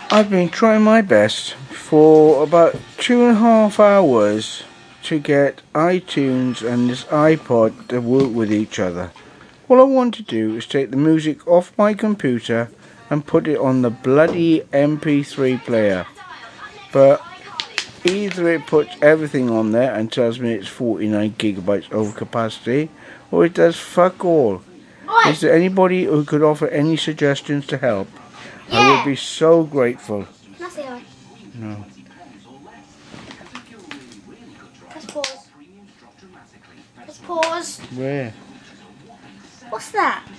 I've been trying my best for about 2.5 hours to get iTunes and this iPod to work with each other. All I want to do is take the music off my computer and put it on the bloody MP3 player. But either it puts everything on there and tells me it's 49 gigabytes over capacity, or it does fuck all. Is there anybody who could offer any suggestions to help? Yeah. I would be so grateful. No. Let's pause. Let's pause. Where? What's that?